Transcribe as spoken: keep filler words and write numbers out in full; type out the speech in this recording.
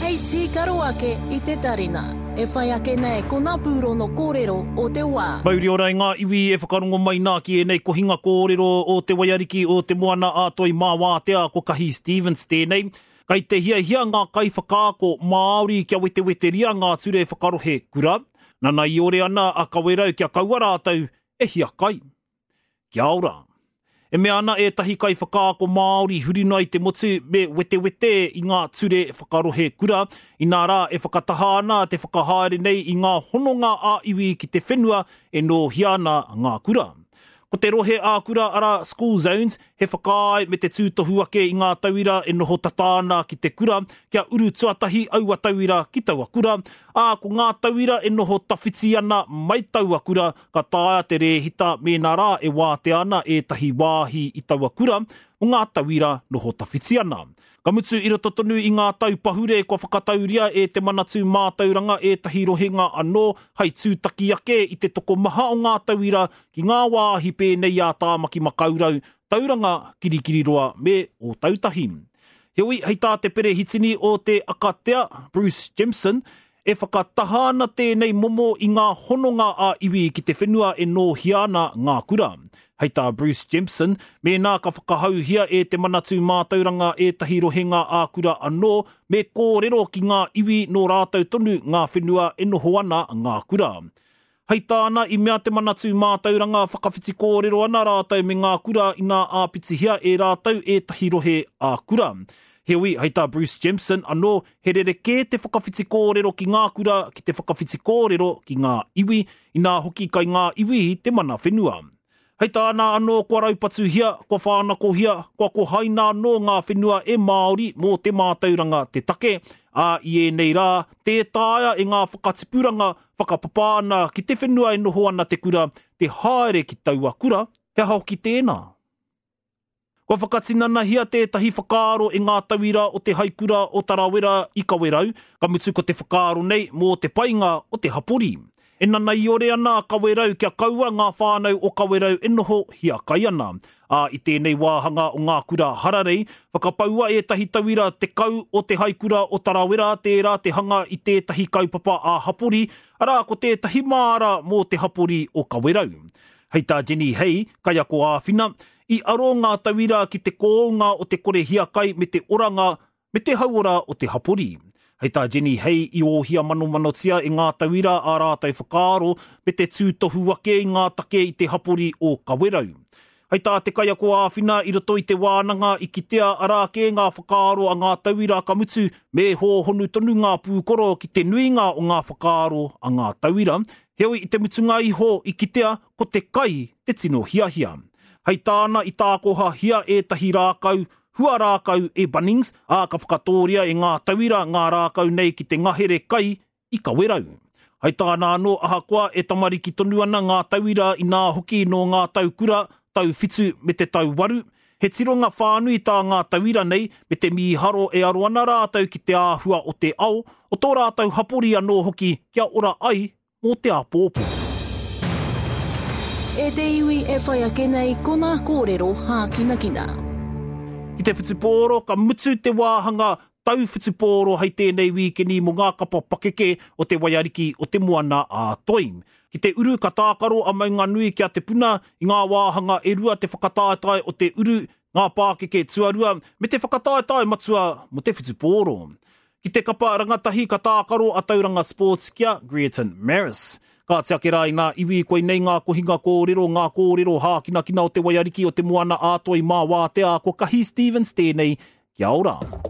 Hei tīkaro ake i te tarina. E whai ake nei ko ngā pūro no kōrero o te wā. Mauri ora ngā iwi e whakarongo mai nā ki e nei ko hinga kōrero o te waiariki o te moana ātoi mā wātea ko Kahi Stevens tēnei. Kai te hia hia ngā kai whakaako Māori kia wete wete ria ngā ture whakarohe kura. Nana i ore ana a kawerau kia kaua rātau e hia kai. Kia ora. E mea ana e tahi kai whakaako Māori hurina i te motu me wete wete i ngā ture whakarohe kura. I nā rā e whakataha ana te whakahaere nei i ngā hononga a iwi ki te whenua e no hiana ngā kura. Ko te rohe a kura ara school zones, he whakaai me te tūtohu ake i ngā tauira e noho tatāna ki te kura, kia uru tuatahi aua tauira ki taua kura. A ko ngā tauira e noho tawhiti ana mai taua kura, ka tāia te rehita me nā rā e wāte ana e tahi wāhi i taua kura, o ngā tauira noho tawhiti ana. Ka mutu i roto tonu i ngā tau pahure kua whakatauria e te manatu mātauranga e tahi rohenga anō hei tūtaki ake i te toko maha o ngā tauira ki ngā wāhi pēnei a tāmaki makaurau, tauranga kirikiri roa me o tautahi. Heoi, hei tā te pere hitini o te akatea, Bruce Jemson, e whakatahana tēnei momo i ngā hononga a iwi ki te whenua e no hiana ngā kura. Hei tā Bruce Jemson, me nā ka whakahauhia e te manatu mātauranga e tahi rohenga a kura anō, me kōrero ki ngā iwi no rātau tonu ngā whenua e noho ana ngā kura. Hei tāna i mea te manatu mātauranga whakawhiti kōrero ana rātau me ngā kura i ngā āpitihia e rātau e tahi rohe a kura. Heoi, hei tā Bruce Jemson, anō, he rereke te whakawhiti kōrero ki ngā kura ki te whakawhiti kōrero ki ngā iwi, i nā hoki kai ngā iwi te mana whenua. Hei tāna anō kua raupatu hia, kua whānako hia, kua ko haina anō ngā whenua e Māori mō te mātauranga te take, a i e nei rā, te tāia e ngā whakatipuranga, whakapapāna ki te whenua e noho ana te kura, te haere ki taua kura, he hoki tēnā. Kua whakatinana hia tētahi whakaaro e ngā tauira o te haikura o Tarawera i Kawerau, ka mutu ko te whakaaro nei mō te painga o te hapori. E nana i ore ana Kawerau kia kaua ngā whānau o Kawerau e noho hia kai ana. A i tēnei wāhanga o ngā kura hararei, whakapaua e tahi tauira te kau o te haikura o Tarawera, tērā te hanga i tētahi kaupapa a hapori, arā ko tētahi māra mō te hapori o Kawerau. Hei tā Jenny Hay, kai ako āwhina, i aro ngā tauira ki te kōunga o te kore hia kai me te oranga, me te hauora o te hapori. Hei tā Jenny Hay i ohia mano manotia e ngā tauira a rātai whakaaro me te tūtohu ake i ngā take i te hapori o Kawerau. Hei tā te kai ako āwhina i roto i te wānanga i kitea arā ke ngā whakaaro a ngā tauira ka mutu me hōhonu tonu ngā pūkoro ki te nuinga o ngā whakaaro a ngā tauira. Heoi i te mutunga iho i kitea ko te kai te tino hiahia. Hei tāna i tākoha hia e tahi rākau, hua rākau e Bunnings, a ka whakatōria e ngā tauira ngā rākau nei ki te ngahere kai i Kawerau. Hei tāna anō ahakoa e tamariki tonu ana ngā tauira i nā hoki no ngā tau kura, tau whitu me te tau waru. He tironga whānui tā ngā tauira nei me te miharo e aro ana rātau ki te āhua o te ao, o tō rātau hapori anō hoki kia ora ai mō te āpōpō. E te iwi e whai ake nei ko ngā kōrero hā kina kina. I te whitupōro, ka mutu te wāhanga tau whitupōro hei tēnei wikeni mo ngā kapa pakeke o te waiariki o te moana a toi. Ki te uru ka tākaro a maunga nui kia te puna i ngā wāhanga e rua te whakataetai o te uru ngā pākeke tuarua me te whakataetai matua mo te whitupōro. Ki te kapa rangatahi ka tākaro a tauranga sports kia Greaton Maris. Ka te ake rai ngā iwi koe nei ngā kohinga kōrero, ngā kōrero hā kina kina o te waiariki o te moana ātoi mā wātea ko Kahi Stevens tēnei. Kia ora.